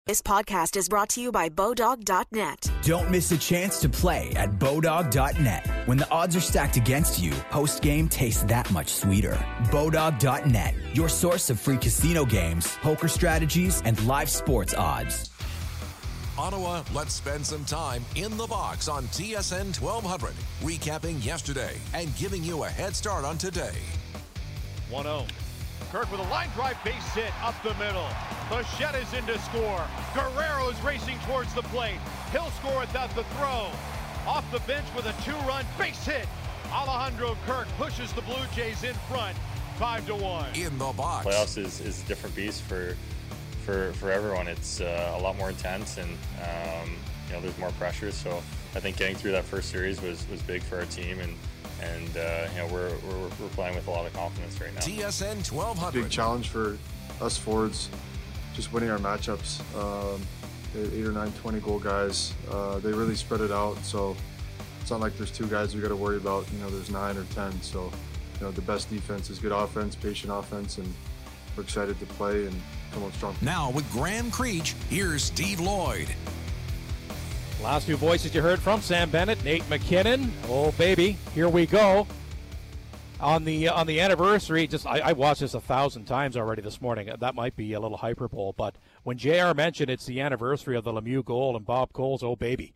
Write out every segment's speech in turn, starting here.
This podcast is brought to you by Bodog.net. Don't miss a chance to play at Bodog.net. When the odds are stacked against you, post-game tastes that much sweeter. Bodog.net, your source of free casino games, poker strategies, and live sports odds. Ottawa, let's spend some time in the box on TSN 1200, recapping yesterday and giving you a head start on today. 1-0. Kirk with a line drive base hit up the middle. Bichette is in to score. Guerrero is racing towards the plate. He'll score without the throw. Off the bench with a two-run base hit. Alejandro Kirk pushes the Blue Jays in front, 5-1. In the box. Playoffs is a different beast for everyone. It's a lot more intense, and there's more pressure. So I think getting through that first series was big for our team, and we're playing with a lot of confidence right now. TSN 1200. Big challenge for us forwards, just winning our matchups. 8 or 9 20-goal guys. They really spread it out, so it's not like there's 2 guys we got to worry about. There's 9 or 10. So, the best defense is good offense, patient offense, and we're excited to play and come out strong. Now with Graham Creech, here's Steve Lloyd. Last 2 voices you heard from, Sam Bennett, Nate McKinnon. Oh, baby, here we go. On the anniversary, I watched this 1,000 times already this morning. That might be a little hyperbole, but when JR mentioned it's the anniversary of the Lemieux goal and Bob Cole's, oh, baby,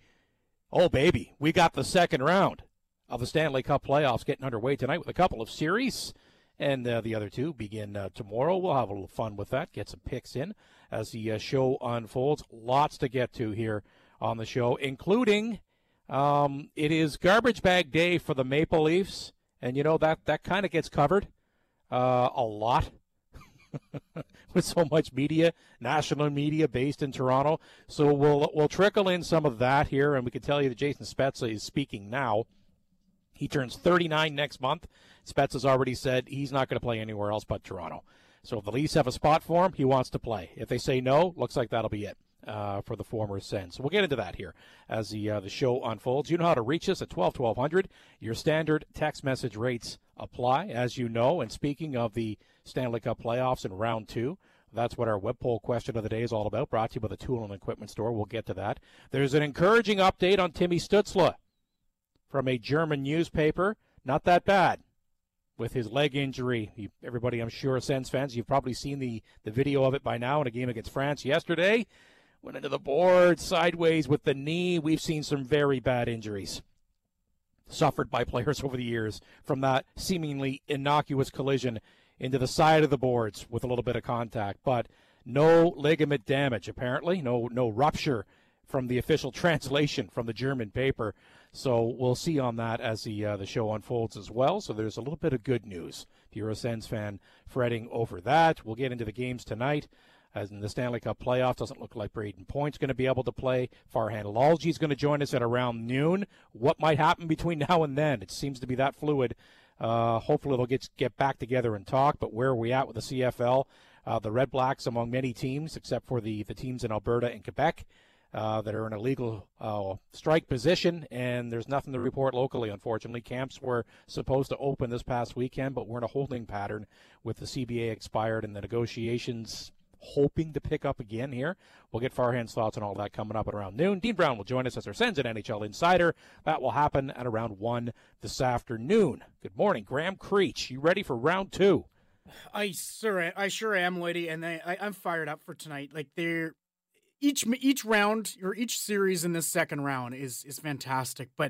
we got the second round of the Stanley Cup playoffs getting underway tonight with a couple of series, and the other 2 begin tomorrow. We'll have a little fun with that, get some picks in as the show unfolds. Lots to get to here on the show, including it is garbage bag day for the Maple Leafs, and that kind of gets covered a lot with so much media, national media based in Toronto. So we'll trickle in some of that here, and we can tell you that Jason Spezza is speaking now. He turns 39 next month. Spezza's already said he's not going to play anywhere else but Toronto. So if the Leafs have a spot for him, he wants to play. If they say no, looks like that'll be it. For the former Sens. So we'll get into that here as the show unfolds. You know how to reach us at 1200. Your standard text message rates apply, as you know. And speaking of the Stanley Cup playoffs in round 2, that's what our web poll question of the day is all about, brought to you by the Tool and Equipment Store. We'll get to that. There's an encouraging update on Timmy Stützle from a German newspaper. Not that bad with his leg injury. Everybody, I'm sure, Sens fans, you've probably seen the video of it by now in a game against France yesterday. Went into the board, sideways with the knee. We've seen some very bad injuries suffered by players over the years from that seemingly innocuous collision into the side of the boards with a little bit of contact. But no ligament damage, apparently. No rupture from the official translation from the German paper. So we'll see on that as the show unfolds as well. So there's a little bit of good news if you're a Sens fan fretting over that. We'll get into the games tonight. As in the Stanley Cup playoff, doesn't look like Braden Point's going to be able to play. Farhan Lalji's going to join us at around noon. What might happen between now and then? It seems to be that fluid. Hopefully they'll get back together and talk. But where are we at with the CFL? The Red Blacks, among many teams, except for the teams in Alberta and Quebec, that are in a legal strike position, and there's nothing to report locally, unfortunately. Camps were supposed to open this past weekend, but we're in a holding pattern with the CBA expired and the negotiations hoping to pick up again here. We'll get Farhan's thoughts on all that coming up at around noon. Dean Brown will join us as our Sens and NHL Insider. That will happen at around 1 this afternoon. Good morning, Graham Creech. You ready for round 2? I sure am, Whitey, and I'm fired up for tonight. Like each round or each series in this second round is fantastic, but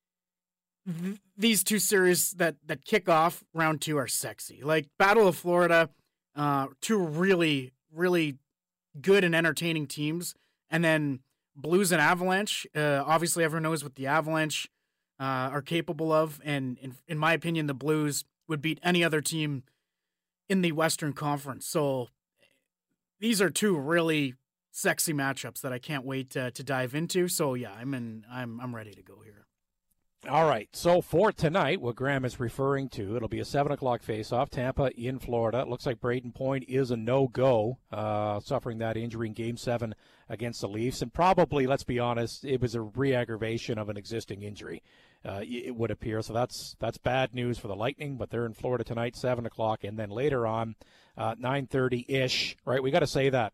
these 2 series that kick off round 2 are sexy. Like Battle of Florida, 2 really good and entertaining teams. And then Blues and Avalanche. Obviously, everyone knows what the Avalanche are capable of. And in my opinion, the Blues would beat any other team in the Western Conference. So these are 2 really sexy matchups that I can't wait to dive into. So yeah, I'm ready to go here. All right, so for tonight, what Graham is referring to, it'll be a 7 o'clock face-off, Tampa in Florida. It looks like Braden Point is a no-go, suffering that injury in Game 7 against the Leafs. And probably, let's be honest, it was a re-aggravation of an existing injury, it would appear. So that's bad news for the Lightning, but they're in Florida tonight, 7 o'clock. And then later on, 9:30-ish, right? We got to say that.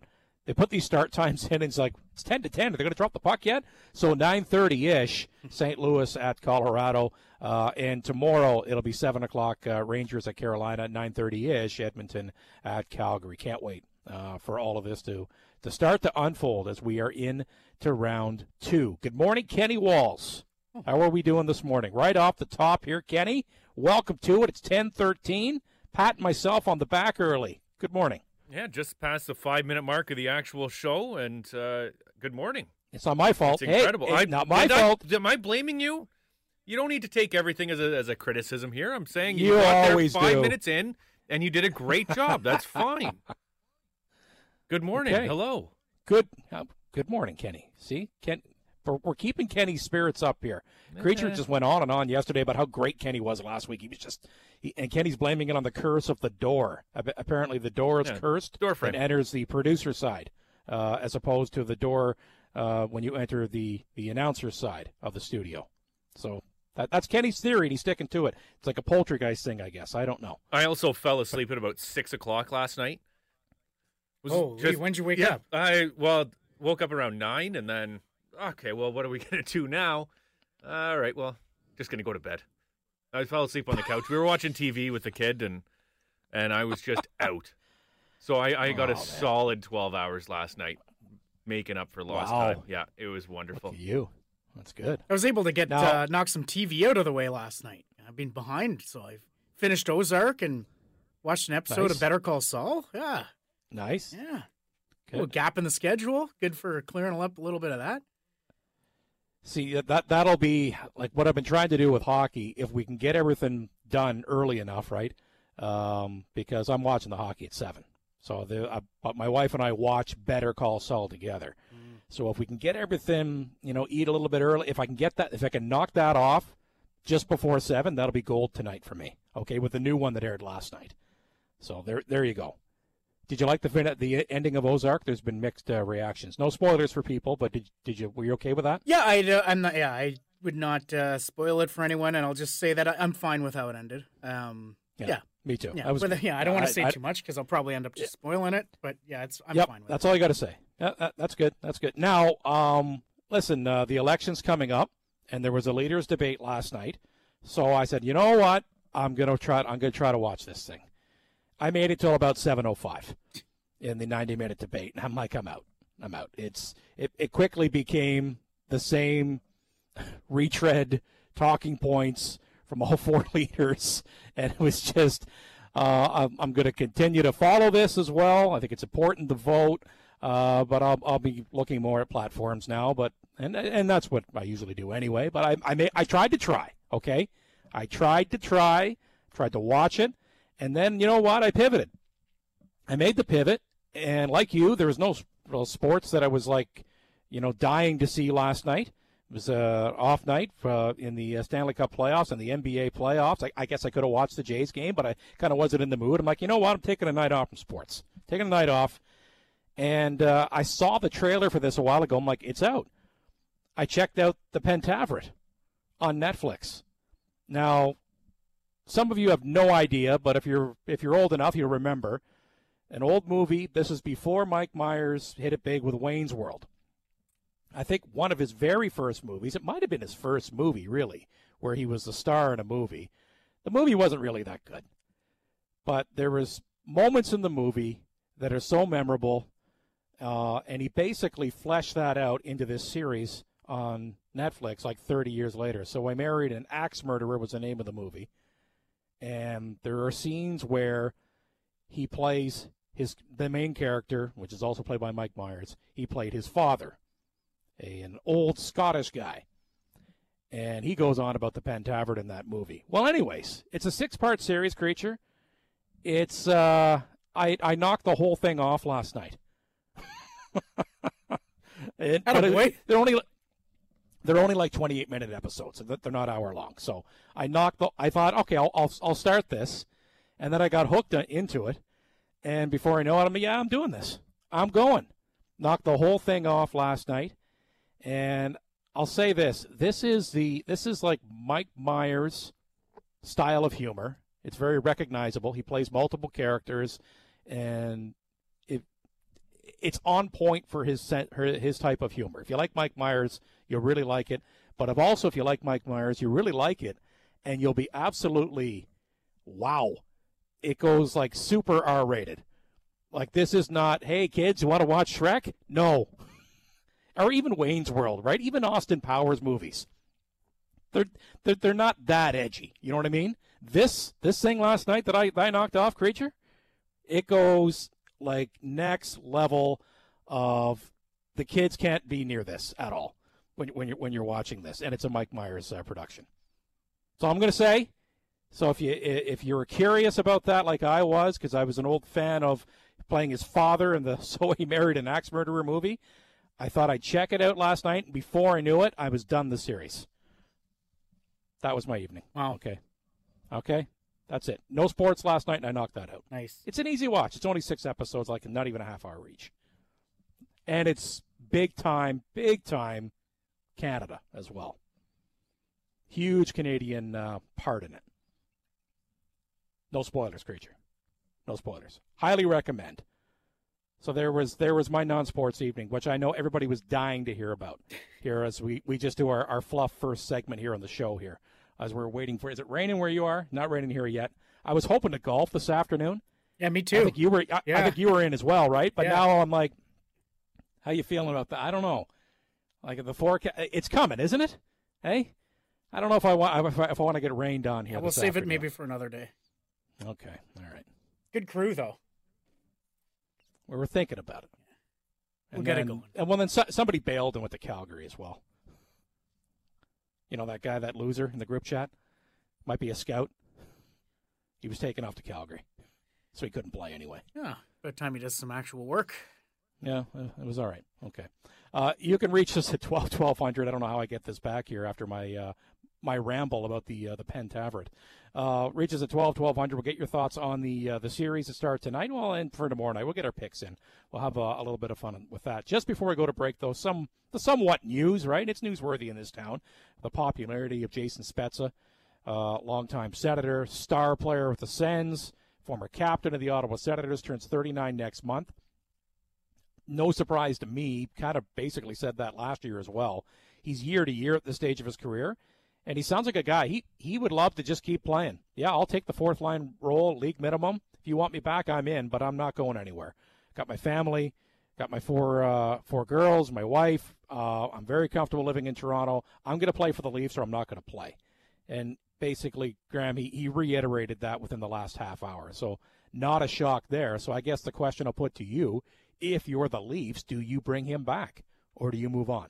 They put these start times in, and it's like, it's 10 to 10. Are they going to drop the puck yet? So 9:30-ish, St. Louis at Colorado. And tomorrow it'll be 7 o'clock, Rangers at Carolina, 9:30-ish, Edmonton at Calgary. Can't wait for all of this to start to unfold as we are in to round 2. Good morning, Kenny Walls. How are we doing this morning? Right off the top here, Kenny, welcome to it. It's 10:13. Pat and myself on the back early. Good morning. Yeah, just past the 5-minute mark of the actual show, and good morning. It's not my fault. It's incredible. Hey, not my fault. Am I blaming you? You don't need to take everything as a criticism here. I'm saying you got always there 5 do. minutes in, and you did a great job. That's fine. Good morning. Okay. Hello. Good morning, Kenny. See, we're keeping Kenny's spirits up here. Creature just went on and on yesterday about how great Kenny was last week. He was and Kenny's blaming it on the curse of the door. Apparently, the door is cursed door frame. and enters the producer side, as opposed to the door when you enter the announcer side of the studio. So that's Kenny's theory, and he's sticking to it. It's like a poltergeist thing, I guess. I don't know. I also fell asleep at about 6 o'clock last night. When'd you wake up? I woke up around 9, and then, okay, well, what are we going to do now? All right, well, just going to go to bed. I fell asleep on the couch. We were watching TV with the kid, and I was just out. So I got a solid 12 hours last night, making up for lost time. Yeah, it was wonderful. Look at you. That's good. I was able to get knock some TV out of the way last night. I've been behind, so I finished Ozark and watched an episode of Better Call Saul. Yeah. Nice. Yeah. Good. A little gap in the schedule. Good for clearing up a little bit of that. See, that'll be like what I've been trying to do with hockey. If we can get everything done early enough, right? Because I'm watching the hockey at 7. So my wife and I watch Better Call Saul together. So if we can get everything, eat a little bit early, if I can knock that off just before 7, that'll be gold tonight for me. Okay, with the new one that aired last night. So there you go. Did you like the ending of Ozark? There's been mixed reactions. No spoilers for people, but were you okay with that? Yeah, I would not spoil it for anyone, and I'll just say that I'm fine with how it ended. Yeah. Me too. Yeah, I don't want to say too much because I'll probably end up just spoiling it. But yeah, I'm fine with it. That's all you got to say. Yeah, that's good. That's good. Now, listen, the election's coming up, and there was a leaders' debate last night. So I said, you know what? I'm gonna try to watch this thing. I made it till about 7:05 in the 90-minute debate, and I'm like, I'm out. It quickly became the same retread talking points from all 4 leaders, and it was just I'm going to continue to follow this as well. I think it's important to vote, but I'll be looking more at platforms now. But and that's what I usually do anyway. But I tried to try. Okay, I tried to watch it. And then, you know what? I pivoted. I made the pivot, and like you, there was no sports that I was like, dying to see last night. It was an off night in the Stanley Cup playoffs and the NBA playoffs. I guess I could have watched the Jays game, but I kind of wasn't in the mood. I'm like, you know what? I'm taking a night off from sports. Taking a night off. And I saw the trailer for this a while ago. I'm like, it's out. I checked out The Pentaveret on Netflix. Now, some of you have no idea, but if you're old enough, you'll remember an old movie. This is before Mike Myers hit it big with Wayne's World. I think one of his very first movies, it might have been his first movie, really, where he was the star in a movie. The movie wasn't really that good, but there was moments in the movie that are so memorable, and he basically fleshed that out into this series on Netflix like 30 years later. So I Married an Axe Murderer was the name of the movie. And there are scenes where he plays the main character, which is also played by Mike Myers. He played his father, an old Scottish guy. And he goes on about the Pentaveret in that movie. Well, anyways, it's a 6-part series, Creature. It's I knocked the whole thing off last night. They're only like 28-minute episodes. They're not hour long. So I thought, okay, I'll start this, and then I got hooked into it. And before I know it, I'm doing this. I'm going. Knocked the whole thing off last night, and I'll say this: this is like Mike Myers' style of humor. It's very recognizable. He plays multiple characters, and it's on point for his type of humor. If you like Mike Myers, you'll really like it. But if you like Mike Myers, you really like it, and you'll be absolutely, wow. It goes like super R-rated. Like, this is not, hey, kids, you want to watch Shrek? No. Or even Wayne's World, right? Even Austin Powers movies. They're not that edgy. You know what I mean? This thing last night that I knocked off, Creature, it goes like next level of the kids can't be near this at all when you're watching this, and it's a Mike Myers production. So I'm going to say, so if you were curious about that, like I was, because I was an old fan of playing his father in the So He Married an Axe Murderer movie, I thought I'd check it out last night, and before I knew it, I was done the series. That was my evening. Wow. Okay. That's it. No sports last night, and I knocked that out. Nice. It's an easy watch. It's only 6 episodes, like not even a half-hour each. And it's big time Canada as well. Huge Canadian part in it. No spoilers, Creature. No spoilers. Highly recommend. So there was my non-sports evening, which I know everybody was dying to hear about here as we just do our fluff first segment here on the show here. As we're waiting for, is it raining where you are? Not raining here yet. I was hoping to golf this afternoon. Yeah, me too. I think you were. I think you were in as well, right? But Yeah. now I'm like, how you feeling about that? I don't know. Like the forecast, it's coming, isn't it? Hey, I don't know if I want to get rained on here. We'll this save it afternoon. maybe for another day. Okay, all right. Good crew though. We were thinking about it. We'll get it going. And then somebody bailed and went to Calgary as well. You know that guy, that loser in the group chat? Might be a scout. He was taken off to Calgary, so he couldn't play anyway. Yeah, by the time he does some actual work. Yeah, it was all right. Okay. You can reach us at 1200. I don't know how I get this back here after my my ramble about the Penn Tavern. Reach us at 1200. We'll get your thoughts on the series that starts tonight. Well, and for tomorrow night, we'll get our picks in. We'll have a little bit of fun with that. Just before we go to break, though, the somewhat news, right? It's newsworthy in this town. The popularity of Jason Spezza, longtime Senator, star player with the Sens, former captain of the Ottawa Senators, turns 39 next month. No surprise to me, kind of basically said that last year as well. He's year to year at this stage of his career, and he sounds like a guy. He would love to just keep playing. Yeah, I'll take the fourth line role, league minimum. If you want me back, I'm in, but I'm not going anywhere. Got my family, got my four girls, my wife. I'm very comfortable living in Toronto. I'm going to play for the Leafs or I'm not going to play. And basically, Graham, he reiterated that within the last half hour. So not a shock there. So I guess the question I'll put to you, if you're the Leafs, do you bring him back or do you move on?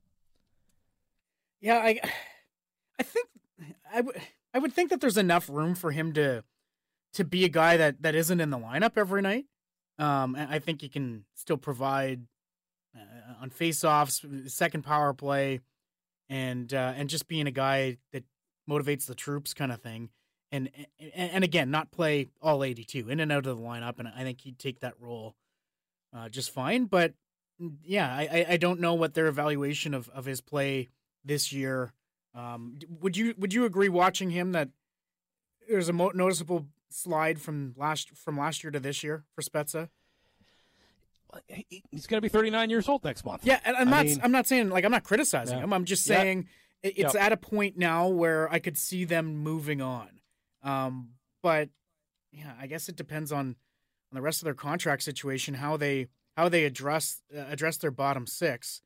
Yeah, I think I would think that there's enough room for him to be a guy that isn't in the lineup every night. And I think he can still provide on face-offs, second power play, and just being a guy that motivates the troops kind of thing. And again, not play all 82 in and out of the lineup. And I think he'd take that role just fine. But yeah, I don't know what their evaluation of his play this year. Would you agree going him that there's a noticeable slide from last year to this year for Spezza? He's going to be 39 years old next month. Yeah, and I'm not saying, like, I'm not criticizing him. I'm just saying it's at a point now where I could see them moving on. But yeah, I guess it depends on the rest of their contract situation, how they address their bottom six.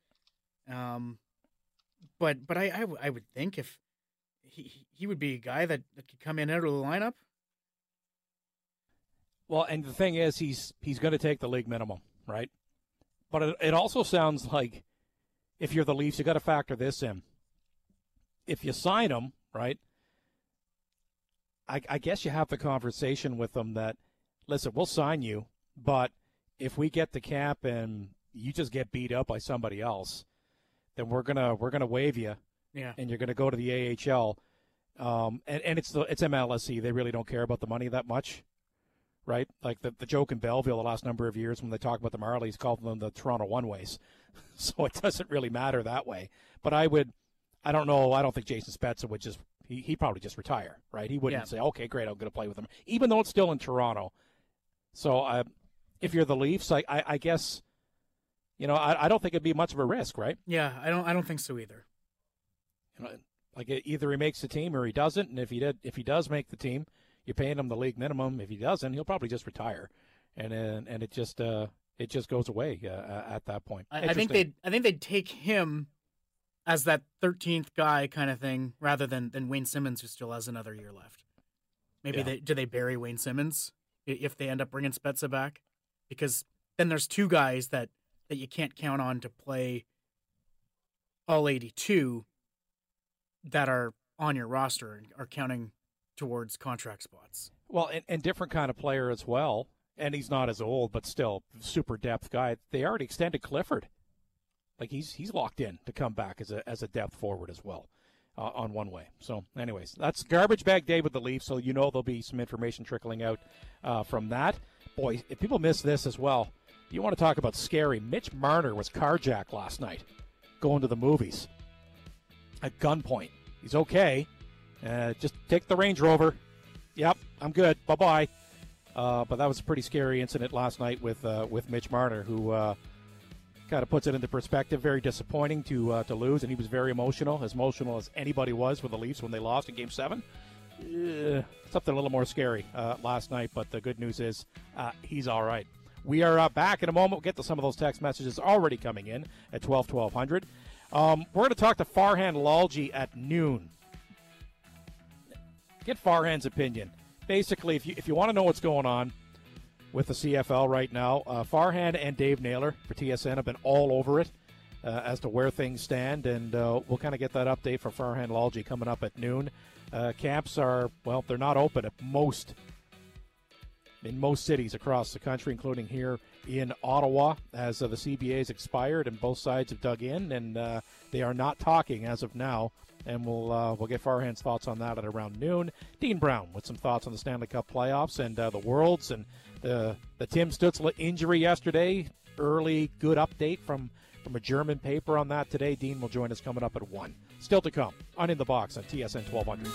But I would think if he would be a guy that could come in out of the lineup. Well, and the thing is, he's going to take the league minimum, right? But it also sounds like if you're the Leafs, you got to factor this in. If you sign him, right, I guess you have the conversation with them that, listen, we'll sign you, but if we get to camp and you just get beat up by somebody else, then we're gonna waive you, and you're gonna go to the AHL, and it's MLSE. They really don't care about the money that much, right? Like the joke in Belleville the last number of years when they talk about the Marlies, called them the Toronto One-Ways, so it doesn't really matter that way. But I don't know. I don't think Jason Spezza would just he'd probably just retire, right? He wouldn't say, okay, great, I'm gonna play with them, even though it's still in Toronto. So if you're the Leafs, I guess I don't think it'd be much of a risk, right? Yeah, I don't think so either. Like either he makes the team or he doesn't, and if he does make the team, you're paying him the league minimum. If he doesn't, he'll probably just retire, and it just goes away at that point. I think they'd take him as that 13th guy kind of thing, rather than Wayne Simmons, who still has another year left. Maybe do they bury Wayne Simmons if they end up bringing Spezza back? Because then there's two guys that you can't count on to play all 82 that are on your roster and are counting towards contract spots. Well, and different kind of player as well. And he's not as old, but still super depth guy. They already extended Clifford. Like he's locked in to come back as a depth forward as well on one way. So, anyways, that's garbage bag day with the Leafs. So there'll be some information trickling out from that. Boy, if people miss this as well, you want to talk about scary. Mitch Marner was carjacked last night, going to the movies at gunpoint. He's okay. Just take the Range Rover. Yep, I'm good. Bye-bye. But that was a pretty scary incident last night with Mitch Marner, who kind of puts it into perspective. Very disappointing to lose, and he was very emotional as anybody was with the Leafs when they lost in Game 7. Something a little more scary last night, but the good news is he's all right. We are back in a moment. We'll get to some of those text messages already coming in at 1200. We're going to talk to Farhan Lalji at noon. Get Farhan's opinion. Basically, if you want to know what's going on with the CFL right now, Farhan and Dave Naylor for TSN have been all over it as to where things stand, and we'll kind of get that update from Farhan Lalji coming up at noon. Camps are, they're not open in most cities across the country, including here in Ottawa, as the CBA's expired and both sides have dug in, and they are not talking as of now. And we'll get Farhan's thoughts on that at around noon. Dean Brown with some thoughts on the Stanley Cup playoffs and the Worlds and the Tim Stützle injury yesterday. Early good update from a German paper on that today. Dean will join us coming up at 1. Still to come on In the Box on TSN 1200.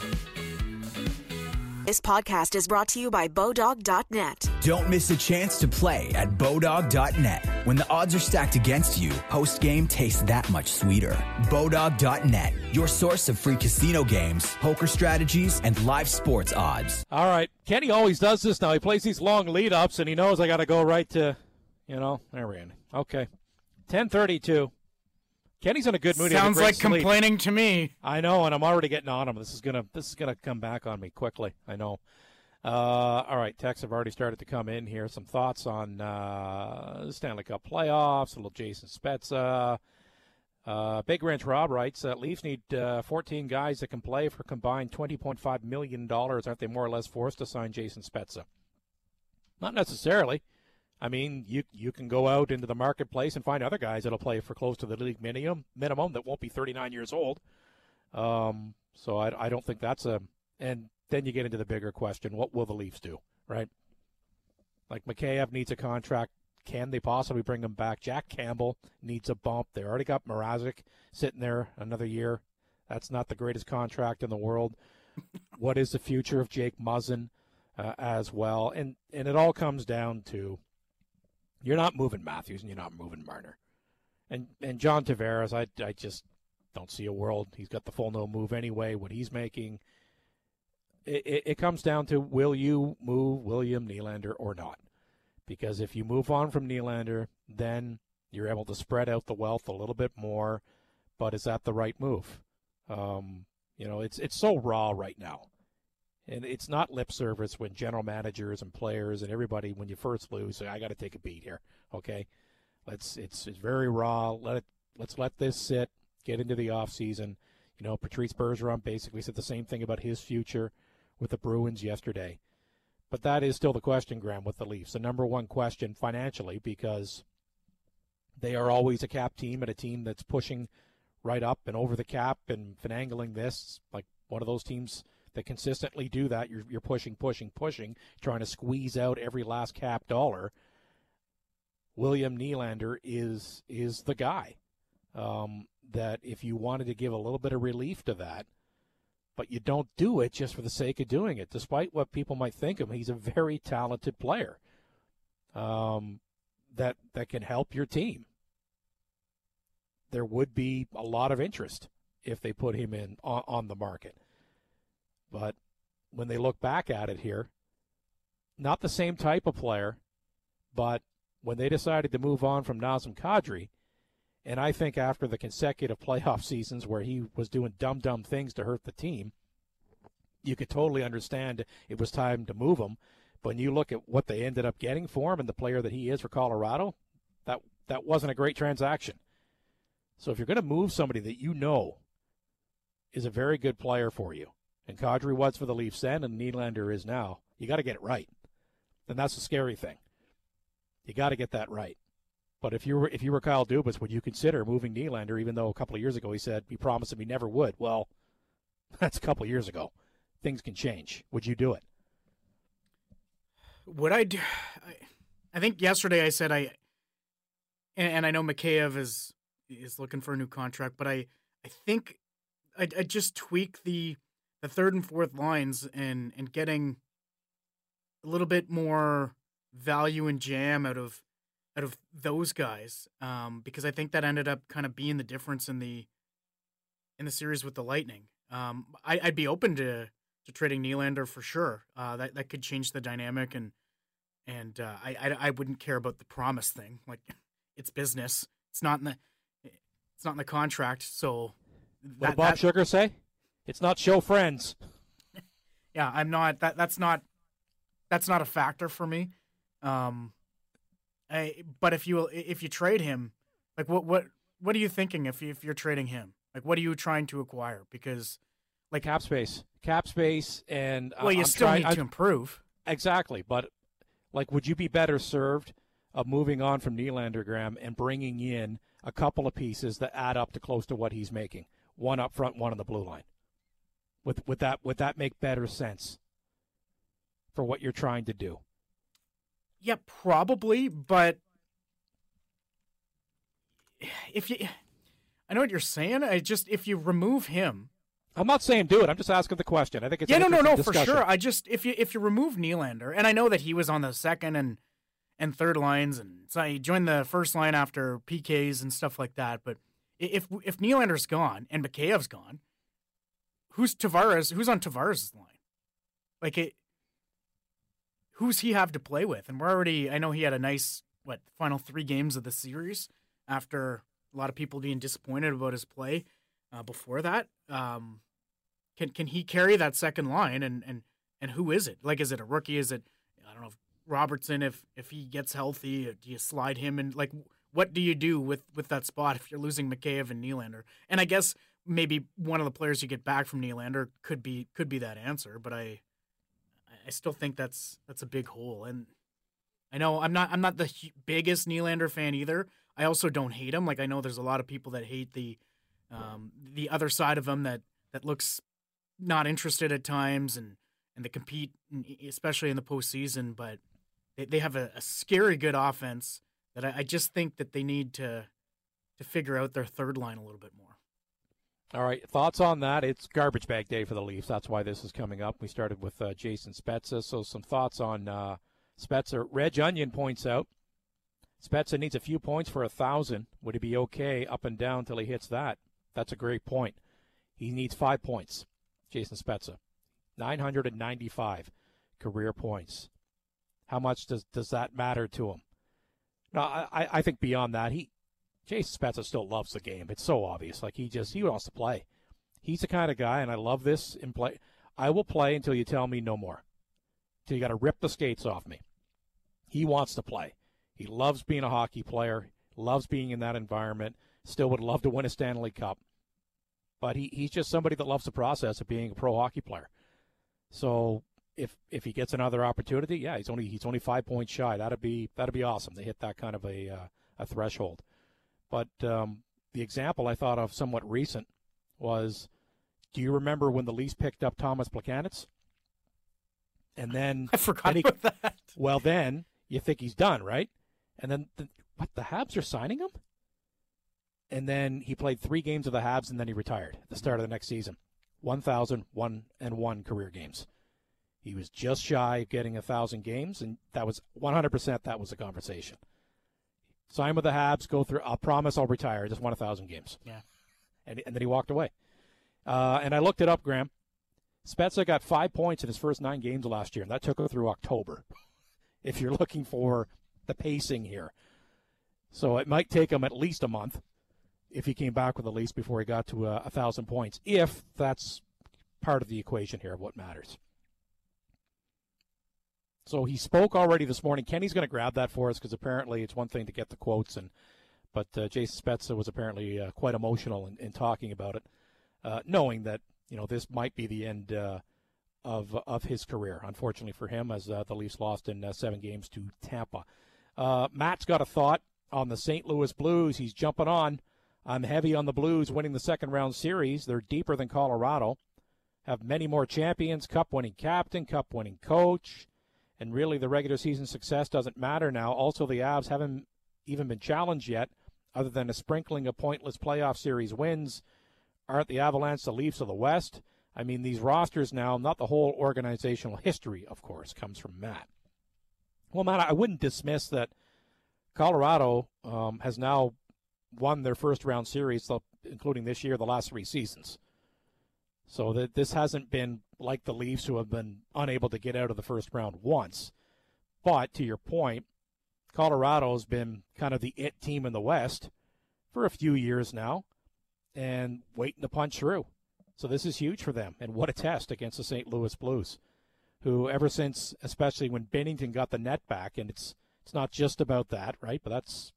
This podcast is brought to you by Bodog.net. Don't miss a chance to play at Bodog.net. When the odds are stacked against you, post-game tastes that much sweeter. Bodog.net, your source of free casino games, poker strategies, and live sports odds. All right. Kenny always does this now. He plays these long lead-ups, and he knows I got to go right to, there we are. Okay. 10:32. Kenny's in a good mood. Sounds like complaining to me. I know, and I'm already getting on him. This is gonna come back on me quickly. I know. All right, texts have already started to come in here. Some thoughts on the Stanley Cup playoffs. A little Jason Spezza. Big Ranch Rob writes, Leafs need 14 guys that can play for combined $20.5 million. Aren't they more or less forced to sign Jason Spezza? Not necessarily. I mean, you can go out into the marketplace and find other guys that'll play for close to the league minimum that won't be 39 years old. So I don't think that's and then you get into the bigger question, what will the Leafs do, right? Like Mikheyev needs a contract. Can they possibly bring him back? Jack Campbell needs a bump. They already got Mrazek sitting there another year. That's not the greatest contract in the world. What is the future of Jake Muzzin as well? And it all comes down to, you're not moving Matthews and you're not moving Marner. And John Tavares, I just don't see a world. He's got the full no move anyway. What he's making, it comes down to, will you move William Nylander or not? Because if you move on from Nylander, then you're able to spread out the wealth a little bit more. But is that the right move? It's so raw right now. And it's not lip service when general managers and players and everybody, when you first lose, say, I got to take a beat here. Okay, it's very raw. Let's let this sit. Get into the off season. Patrice Bergeron basically said the same thing about his future with the Bruins yesterday. But that is still the question, Graham, with the Leafs. The number one question financially, because they are always a cap team and a team that's pushing right up and over the cap and finagling this, like one of those teams that consistently do that. You're pushing, trying to squeeze out every last cap dollar. William Nylander is the guy that if you wanted to give a little bit of relief to that, but you don't do it just for the sake of doing it, despite what people might think of him. He's a very talented player that can help your team. there would be a lot of interest if they put him in on the market. But when they look back at it here, not the same type of player, but when they decided to move on from Nazem Kadri, and I think after the consecutive playoff seasons where he was doing dumb things to hurt the team, you could totally understand it was time to move him. But when you look at what they ended up getting for him and the player that he is for Colorado, that wasn't a great transaction. So if you're going to move somebody that you know is a very good player for you, and Kadri was for the Leafs then and Nylander is now, you got to get it right. And that's the scary thing. You got to get that right. But if you were Kyle Dubas, would you consider moving Nylander, even though a couple of years ago he promised him he never would? Well, that's a couple of years ago. Things can change. Would you do it? Would I do? I think yesterday I said and I know Mikheyev is looking for a new contract, but I think I'd just tweak the third and fourth lines and getting a little bit more value and jam out of those guys, because I think that ended up kind of being the difference in the series with the Lightning. I'd be open to trading Nylander for sure. That could change the dynamic, and I wouldn't care about the promise thing. Like, it's business. It's not in the contract. So what did Bob Sugar say? It's not show friends. Yeah, I'm not. That's not a factor for me. But if you trade him, like what are you thinking if you're trading him? Like, what are you trying to acquire? Because like cap space, and you still need to improve. Exactly, but like, would you be better served of moving on from Nylander, Graham, and bringing in a couple of pieces that add up to close to what he's making? One up front, one on the blue line. Would that make better sense for what you're trying to do? Yeah, probably, but I know what you're saying. If you remove him, I'm not saying do it. I'm just asking the question. I think it's no, discussion. For sure. If you remove Nylander, and I know that he was on the second and third lines, and so he joined the first line after PKs and stuff like that. But if Nylander's gone and Mikheyev's gone, who's on Tavares' line? Like, who's he have to play with? And I know he had a nice final 3 games of the series after a lot of people being disappointed about his play before that. Can he carry that second line? And who is it? Like, is it a rookie? Is it, I don't know, Robertson? If he gets healthy, do you slide him? And like, what do you do with that spot if you're losing Mikheyev and Nylander? And I guess maybe one of the players you get back from Nylander could be that answer. But I still think that's a big hole. And I know I'm not the biggest Nylander fan either. I also don't hate him. Like, I know there's a lot of people that hate the other side of him that looks not interested at times and they compete, especially in the postseason. But they have a scary good offense that I just think that they need to figure out their third line a little bit more. All right, thoughts on that? It's garbage bag day for the Leafs. That's why this is coming up. We started with Jason Spezza, so some thoughts on Spezza. Reg Onion points out Spezza needs a few points for 1,000. Would he be okay up and down till he hits that? That's a great point. He needs 5 points, Jason Spezza. 995 career points. How much does that matter to him? No, I think beyond that, Jason Spezza still loves the game. It's so obvious. Like, he wants to play. He's the kind of guy, and I love this in play. I will play until you tell me no more. Till you got to rip the skates off me. He wants to play. He loves being a hockey player. Loves being in that environment. Still would love to win a Stanley Cup. But he's just somebody that loves the process of being a pro hockey player. So if he gets another opportunity, yeah, he's only 5 points shy. That'd be awesome to hit that kind of a threshold. But the example I thought of somewhat recent was, do you remember when the Leafs picked up Thomas Plekanec? And then I forgot about that. Well, then you think he's done, right? And then the Habs are signing him? And then he played 3 games of the Habs, and then he retired at the start of the next season. 1,001 career games. He was just shy of getting 1,000 games, and that was 100%. That was the conversation. sign with the Habs, go through. I'll promise I'll retire. I just won 1,000 games. Yeah. And then he walked away. And I looked it up, Graham. Spezza got 5 points in his first 9 games last year, and that took him through October, if you're looking for the pacing here. So it might take him at least a month if he came back with a lease before he got to 1,000 points, if that's part of the equation here of what matters. So he spoke already this morning. Kenny's going to grab that for us because apparently it's one thing to get the quotes, but Jason Spezza was apparently quite emotional in talking about it, knowing that this might be the end of his career, unfortunately for him, as the Leafs lost in 7 games to Tampa. Matt's got a thought on the St. Louis Blues. He's jumping on. I'm heavy on the Blues winning the second-round series. They're deeper than Colorado, have many more champions, cup-winning captain, cup-winning coach, and really the regular season success doesn't matter now. Also, the Avs haven't even been challenged yet, other than a sprinkling of pointless playoff series wins. Aren't the Avalanche the Leafs of the West? I mean, these rosters now, not the whole organizational history, of course, comes from Matt. Well, Matt, I wouldn't dismiss that Colorado has now won their first-round series, including this year, the last 3 seasons. So that this hasn't been like the Leafs, who have been unable to get out of the first round once. But, to your point, Colorado's been kind of the it team in the West for a few years now and waiting to punch through. So this is huge for them. And what a test against the St. Louis Blues, who ever since, especially when Binnington got the net back, and it's not just about that, right? But that's,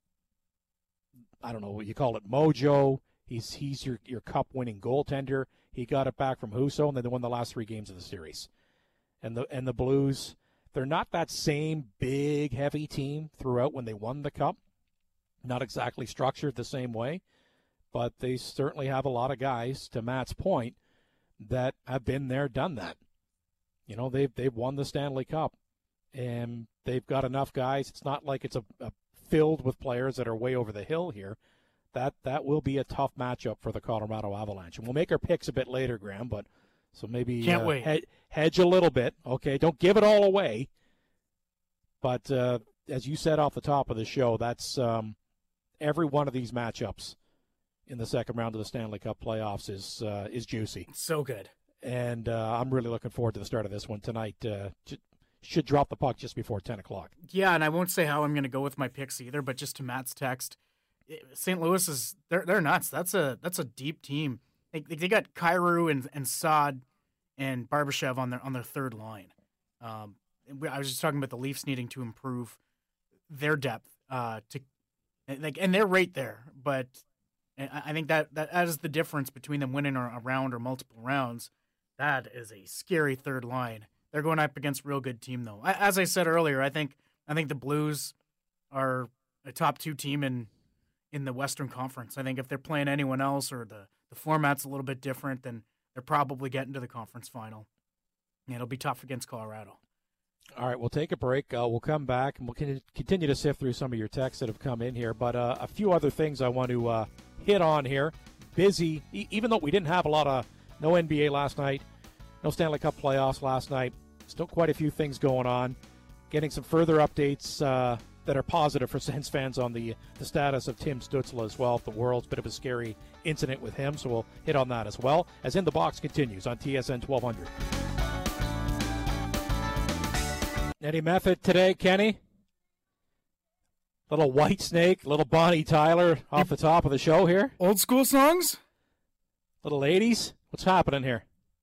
I don't know what you call it, mojo. He's your cup-winning goaltender. He got it back from Husso, and then they won the last 3 games of the series. And the Blues, they're not that same big, heavy team throughout when they won the Cup. Not exactly structured the same way, but they certainly have a lot of guys, to Matt's point, that have been there, done that. They've won the Stanley Cup, and they've got enough guys. It's not like it's a filled with players that are way over the hill here. That will be a tough matchup for the Colorado Avalanche. And we'll make our picks a bit later, Graham, but so maybe can't wait. Hedge a little bit. Okay, don't give it all away. But as you said off the top of the show, that's every one of these matchups in the second round of the Stanley Cup playoffs is juicy. So good. And I'm really looking forward to the start of this one tonight. Should drop the puck just before 10 o'clock. Yeah, and I won't say how I'm going to go with my picks either, but just to Matt's text, St. Louis is they're nuts. That's a deep team. They got Kyrou and Saad and Barbashev on their third line. I was just talking about the Leafs needing to improve their depth and they're right there. But I think that is the difference between them winning a round or multiple rounds. That is a scary third line. They're going up against a real good team, though. As I said earlier, I think the Blues are a top 2 team in the Western Conference. I think if they're playing anyone else or the format's a little bit different, then they're probably getting to the conference final. And it'll be tough against Colorado. All right, we'll take a break. We'll come back, and we'll continue to sift through some of your texts that have come in here. But a few other things I want to hit on here. Busy, even though we didn't have no NBA last night, no Stanley Cup playoffs last night, still quite a few things going on. Getting some further updates that are positive for Sens fans on the status of Tim Stützle as well. The World's bit of a scary incident with him, so we'll hit on that as well, as In the Box continues on TSN 1200. Any method today, Kenny? Little White Snake, little Bonnie Tyler off the top of the show here. Old school songs? Little 80s? What's happening here?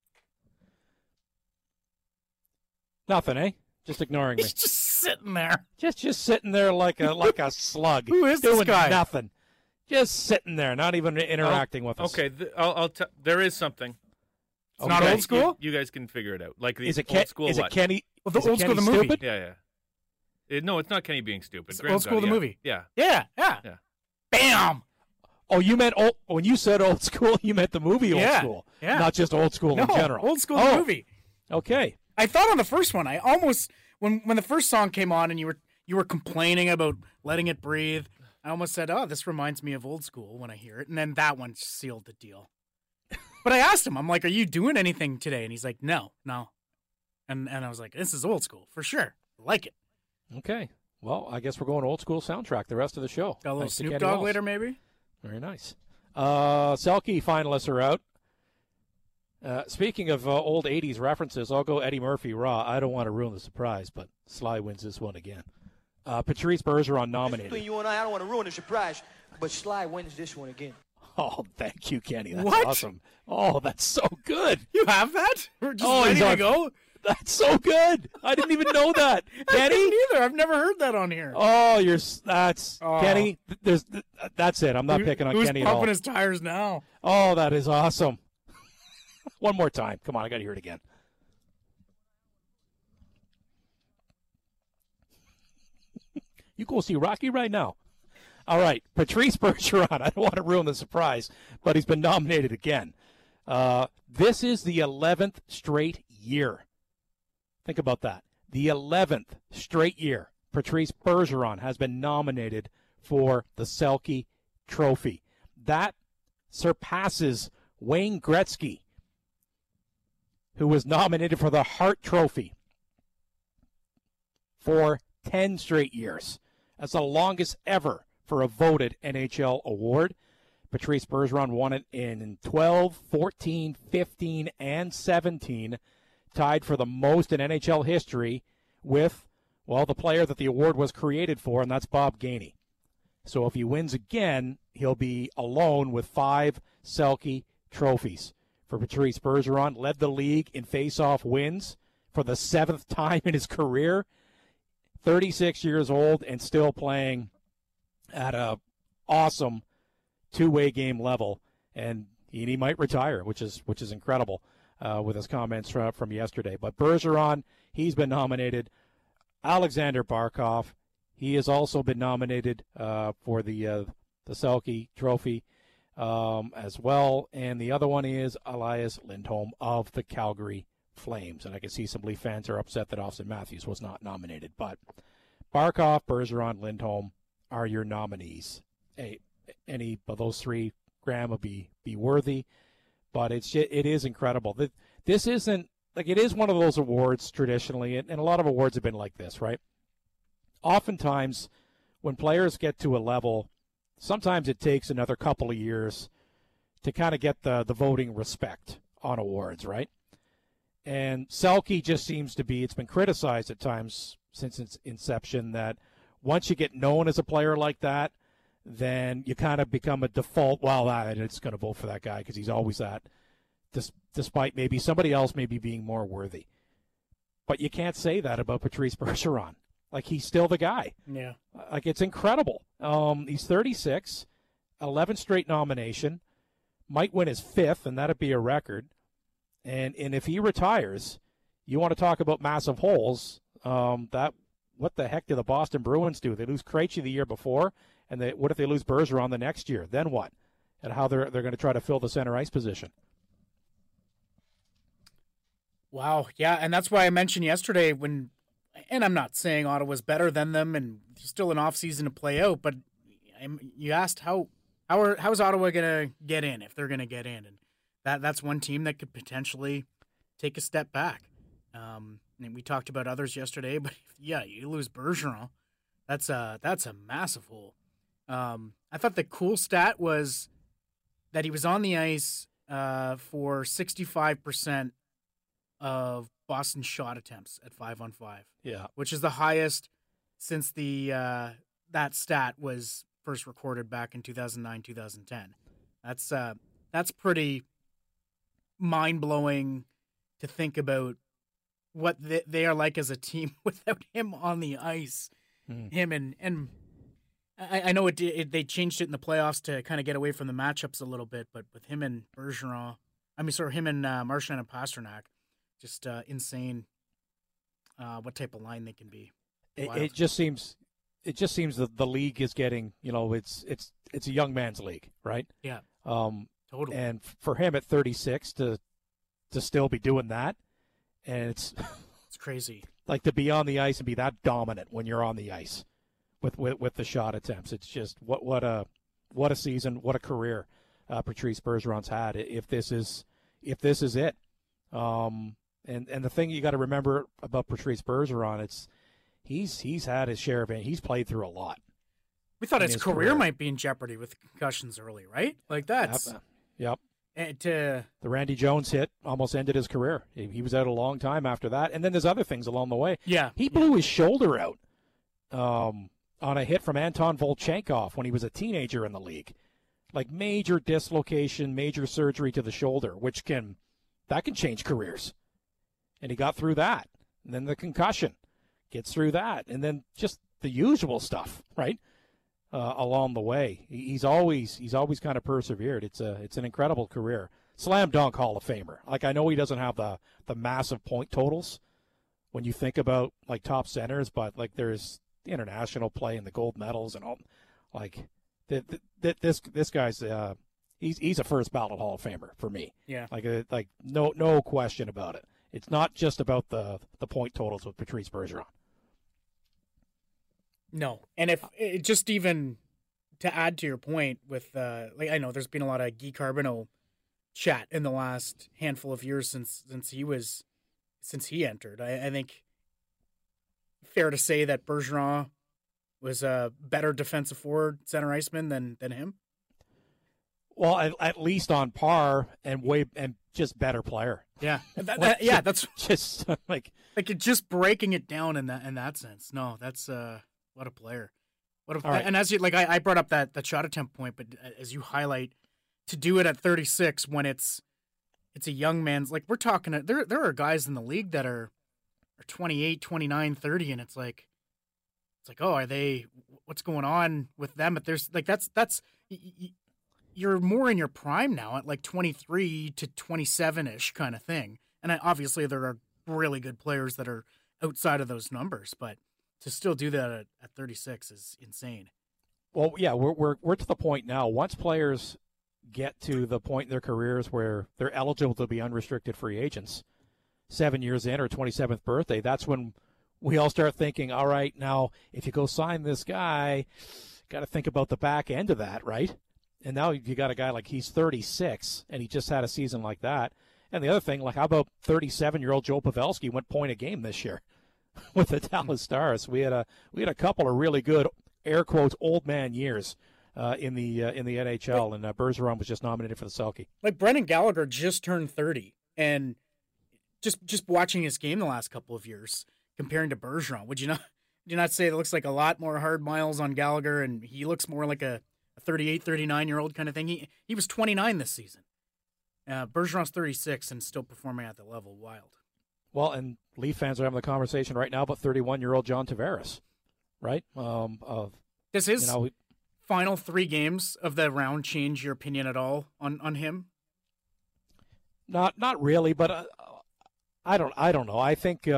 Nothing, eh? Just ignoring me. He's just sitting there. Just sitting there like a slug. Who is doing this guy? Nothing. Just sitting there, not even interacting with us. Okay, there is something. It's not old school? You guys can figure it out. Like the Is it old school Is what? it Kenny? Well, the is it old school, Kenny the movie. stupid? Yeah. No, it's not Kenny being stupid. It's Graham's old school, got it, the movie. Yeah. Yeah. Bam! Oh, you meant when you said old school, you meant the movie Old School. Yeah. Not just old school in general. Old school, the movie. Okay. I thought on the first one, I almost when the first song came on and you were complaining about letting it breathe, I almost said, "Oh, this reminds me of Old School" when I hear it, and then that one sealed the deal. But I asked him, I'm like, "Are you doing anything today?" And he's like, "No." And I was like, "This is Old School for sure. I like it." Okay. Well, I guess we're going old school soundtrack the rest of the show. Got a little Thanks to Snoop Kenny Dogg Walsh. later, maybe? Very nice. Selke finalists are out. Speaking of old 80s references, I'll go Eddie Murphy Raw. I don't want to ruin the surprise, but Sly wins this one again. Patrice Bergeron nominated. Between you and I don't want to ruin the surprise, but Sly wins this one again. Oh, thank you, Kenny. That's What? awesome. Oh, that's so good. You have that? We're just Oh, ready he's to on- go? That's so good. I didn't even know that. I Kenny? didn't either. I've never heard that on here. Oh, that's Oh. Kenny. That's it. I'm not picking on Who's Kenny at all. pumping his tires now? Oh, that is awesome. One more time. Come on, I got to hear it again. You go see Rocky right now. All right, Patrice Bergeron. I don't want to ruin the surprise, but he's been nominated again. This is the 11th straight year. Think about that. The 11th straight year Patrice Bergeron has been nominated for the Selke Trophy. That surpasses Wayne Gretzky, who was nominated for the Hart Trophy for 10 straight years. That's the longest ever for a voted NHL award. Patrice Bergeron won it in 12, 14, 15, and 17, tied for the most in NHL history with, well, the player that the award was created for, and that's Bob Gainey. So if he wins again, he'll be alone with 5 Selke trophies. For Patrice Bergeron, led the league in face-off wins for the 7th time in his career. 36 years old and still playing at a awesome two-way game level, and he might retire, which is incredible with his comments from yesterday. But Bergeron, he's been nominated. Alexander Barkov, he has also been nominated for the Selke Trophy as well. And the other one is Elias Lindholm of the Calgary Flames. And I can see some Leaf fans are upset that Austin Matthews was not nominated. But Barkov, Bergeron, Lindholm are your nominees. Hey, any of those three, Graham, will be worthy. But it is incredible. This isn't, like, it is one of those awards traditionally, and a lot of awards have been like this, right? Oftentimes, when players get to a level, sometimes it takes another couple of years to kind of get the voting respect on awards, right? And Selke just seems to be, it's been criticized at times since its inception that once you get known as a player like that, then you kind of become a default, well, it's going to vote for that guy because he's always that, despite maybe somebody else maybe being more worthy. But you can't say that about Patrice Bergeron. Like, he's still the guy. Yeah. Like, it's incredible. He's 36, 11 straight nomination, might win his 5th, and that'd be a record. And if he retires, you want to talk about massive holes. What the heck do the Boston Bruins do? They lose Krejci the year before, and what if they lose Bergeron the next year? Then what? And how they're going to try to fill the center ice position. Wow, yeah, and that's why I mentioned yesterday and I'm not saying Ottawa's better than them, and there's still an off-season to play out, but you asked how's Ottawa going to get in, if they're going to get in, and that's one team that could potentially take a step back. And we talked about others yesterday, but yeah, you lose Bergeron, that's a massive hole. I thought the cool stat was that he was on the ice for 65% of Boston's shot attempts at 5-on-5. Yeah, which is the highest since that stat was first recorded back in 2009-2010. That's pretty mind-blowing to think about what they are like as a team without him on the ice. Him and I know they changed it in the playoffs to kind of get away from the matchups a little bit, but with him and Bergeron, him and Marchand and Pasternak, just insane what type of line they can be. It just seems that the league is getting, it's a young man's league, right? Yeah. Totally. And for him at 36 to still be doing that, and it's crazy. Like, to be on the ice and be that dominant when you're on the ice with the shot attempts. It's just what a season, what a career Patrice Bergeron's had. If this is it. And the thing you got to remember about Patrice Bergeron, he's had his share of it. He's played through a lot. We thought his career might be in jeopardy with concussions early, right? Like that's yep. And the Randy Jones hit almost ended his career. He was out a long time after that, and then there's other things along the way. Yeah, he blew his shoulder out on a hit from Anton Volchenkov when he was a teenager in the league. Like major dislocation, major surgery to the shoulder, which can change careers. And he got through that, and then the concussion gets through that, and then just the usual stuff, right? Along the way, he's always kind of persevered. It's an incredible career, slam dunk Hall of Famer. Like I know he doesn't have the massive point totals when you think about like top centers, but like there's the international play and the gold medals and all. Like this guy's he's a first ballot Hall of Famer for me. Yeah, like no question about it. It's not just about the point totals with Patrice Bergeron. No, and if just even to add to your point with like I know there's been a lot of Guy Carbonneau chat in the last handful of years since he entered. I think fair to say that Bergeron was a better defensive forward center iceman than him. Well, at least on par and just better player. Yeah, that's just like just breaking it down in that sense. No, that's what a player. Right. And as you like, I brought up that shot attempt point, but as you highlight, to do it at 36 when it's a young man's like we're talking. There are guys in the league that are 28, 29, 30, and it's like oh, are they? What's going on with them? But there's like that's you're more in your prime now at like 23 to 27-ish kind of thing. And obviously there are really good players that are outside of those numbers, but to still do that at 36 is insane. Well, yeah, we're to the point now. Once players get to the point in their careers where they're eligible to be unrestricted free agents, 7 years in or 27th birthday, that's when we all start thinking, all right, now if you go sign this guy, got to think about the back end of that, right? And now you got a guy like he's 36, and he just had a season like that. And the other thing, like how about 37-year-old Joe Pavelski went point a game this year with the Dallas Stars? We had a couple of really good air quotes old man years in the NHL, and Bergeron was just nominated for the Selke. Like Brendan Gallagher just turned 30, and just watching his game the last couple of years, comparing to Bergeron, would you not say it looks like a lot more hard miles on Gallagher, and he looks more like a 38, 39-year-old kind of thing? He was 29 this season. Bergeron's 36 and still performing at the level. Wild. Well, and Leaf fans are having the conversation right now about 31-year-old John Tavares, right? Does his final 3 games of the round change your opinion at all on him? Not really, but I don't know. I think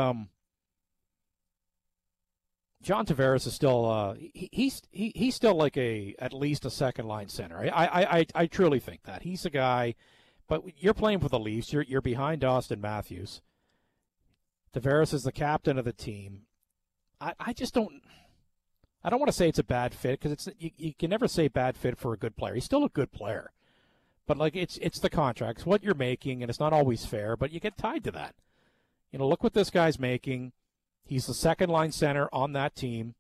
John Tavares is still he's still like at least a second line center. I truly think that he's a guy. But you're playing for the Leafs. You're behind Austin Matthews. Tavares is the captain of the team. I just don't. I don't want to say it's a bad fit because you can never say bad fit for a good player. He's still a good player, but like it's the contracts, what you're making, and it's not always fair. But you get tied to that. Look what this guy's making. He's the second line center on that team,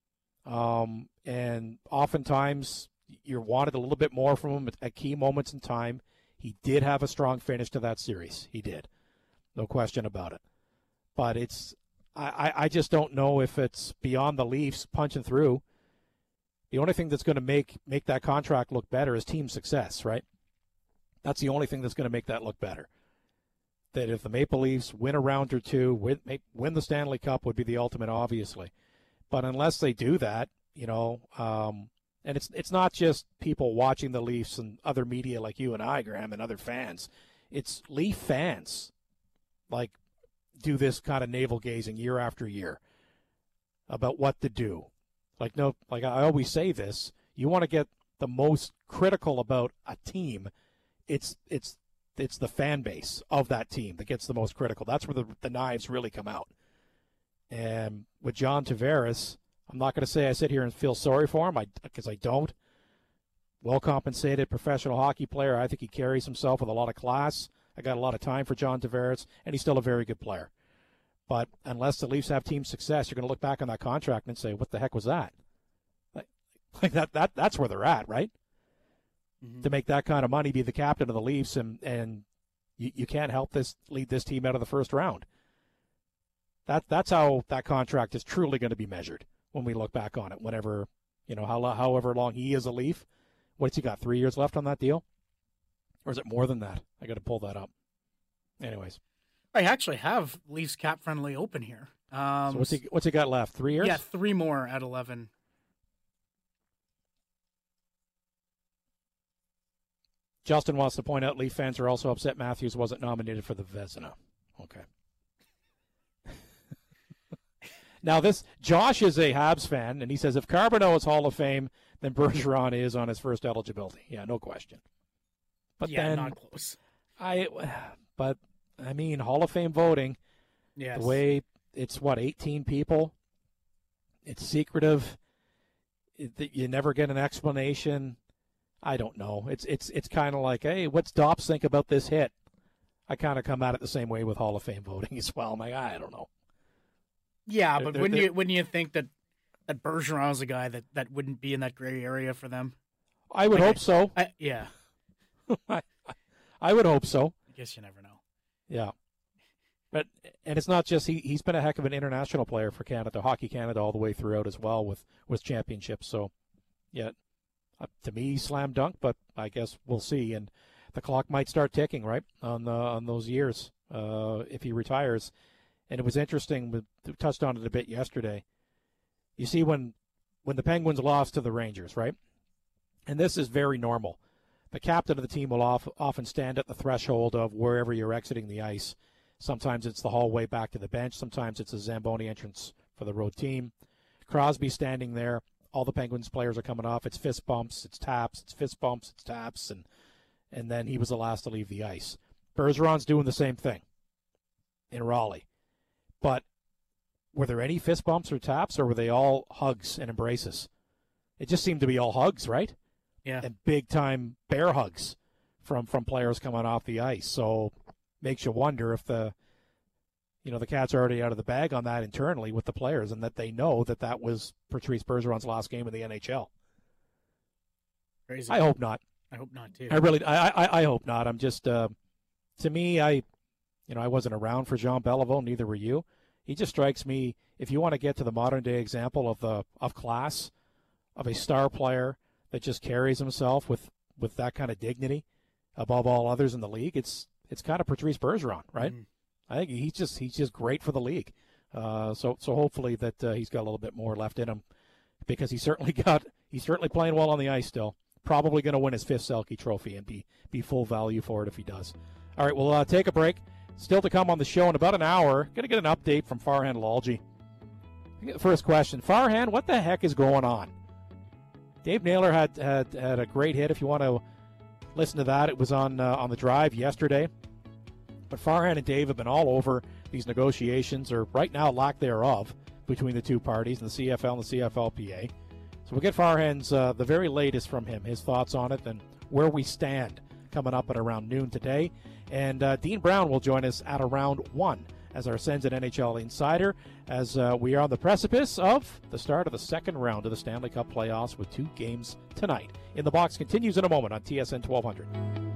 and oftentimes you're wanted a little bit more from him at key moments in time. He did have a strong finish to that series. He did, no question about it. But I just don't know if it's beyond the Leafs punching through. The only thing that's going to make that contract look better is team success, right? That's the only thing that's going to make that look better. That if the Maple Leafs win a round or two, win the Stanley Cup would be the ultimate, obviously. But unless they do that, and it's not just people watching the Leafs and other media like you and I, Graham, and other fans. It's Leaf fans, like, do this kind of navel-gazing year after year about what to do. Like I always say this, you want to get the most critical about a team, it's the fan base of that team that gets the most critical. That's where the knives really come out. And with John Tavares, I'm not going to say I sit here and feel sorry for him, because I don't. Well-compensated professional hockey player. I think he carries himself with a lot of class. I got a lot of time for John Tavares, and he's still a very good player. But unless the Leafs have team success, you're going to look back on that contract and say, what the heck was that? Like that's where they're at, right? Mm-hmm. To make that kind of money, be the captain of the Leafs, and you can't help lead this team out of the first round. That's how that contract is truly going to be measured when we look back on it. Whenever, however long he is a Leaf, what's he got? 3 years left on that deal, or is it more than that? I got to pull that up. Anyways, I actually have Leafs cap friendly open here. So what's he got left? 3 years? Yeah, 3 more at 11. Justin wants to point out Leaf fans are also upset Matthews wasn't nominated for the Vezina. Okay. Now, Josh is a Habs fan, and he says if Carboneau is Hall of Fame, then Bergeron is on his first eligibility. Yeah, no question. But yeah, then, not close. But Hall of Fame voting, yes. The way it's 18 people. It's secretive. You never get an explanation. I don't know. It's kind of like, hey, what's Dops think about this hit? I kind of come at it the same way with Hall of Fame voting as well. I'm like, I don't know. Yeah, but wouldn't you think that Bergeron is a guy that wouldn't be in that gray area for them? I would hope so. Yeah. I would hope so. I guess you never know. Yeah. And it's not just he's been a heck of an international player for Canada, Hockey Canada all the way throughout as well with championships. So, yeah, to me, slam dunk, but I guess we'll see. And the clock might start ticking, right, on those years if he retires. And it was interesting, we touched on it a bit yesterday. You see when the Penguins lost to the Rangers, right? And this is very normal. The captain of the team will often stand at the threshold of wherever you're exiting the ice. Sometimes it's the hallway back to the bench. Sometimes it's a Zamboni entrance for the road team. Crosby standing there. All the Penguins players are coming off. It's fist bumps, it's taps, it's fist bumps, it's taps, and then he was the last to leave the ice. Bergeron's doing the same thing in Raleigh. But were there any fist bumps or taps, or were they all hugs and embraces? It just seemed to be all hugs, right? Yeah. And big-time bear hugs from players coming off the ice. So makes you wonder if the cat's are already out of the bag on that internally with the players, and that they know that was Patrice Bergeron's last game in the NHL. Crazy. I hope not. I hope not too. I hope not. I'm just to me, I wasn't around for Jean Beliveau, neither were you. He just strikes me, if you want to get to the modern day example of class, of a star player that just carries himself with that kind of dignity above all others in the league, it's kind of Patrice Bergeron, right? Mm-hmm. I think he's just great for the league. So hopefully that he's got a little bit more left in him, because he's certainly playing well on the ice still. Probably going to win his 5th Selke trophy and be full value for it if he does. All right, we'll take a break. Still to come on the show in about an hour. Going to get an update from Farhan Lalji. The first question, Farhan, what the heck is going on? Dave Naylor had a great hit. If you want to listen to that, it was on the drive yesterday. But Farhan and Dave have been all over these negotiations, or right now lack thereof, between the two parties, the CFL and the CFLPA. So we'll get Farhan's the very latest from him, his thoughts on it, and where we stand coming up at around noon today. And Dean Brown will join us at around 1 as our Sens and NHL insider, as we are on the precipice of the start of the second round of the Stanley Cup playoffs with 2 games tonight. In the Box continues in a moment on TSN 1200.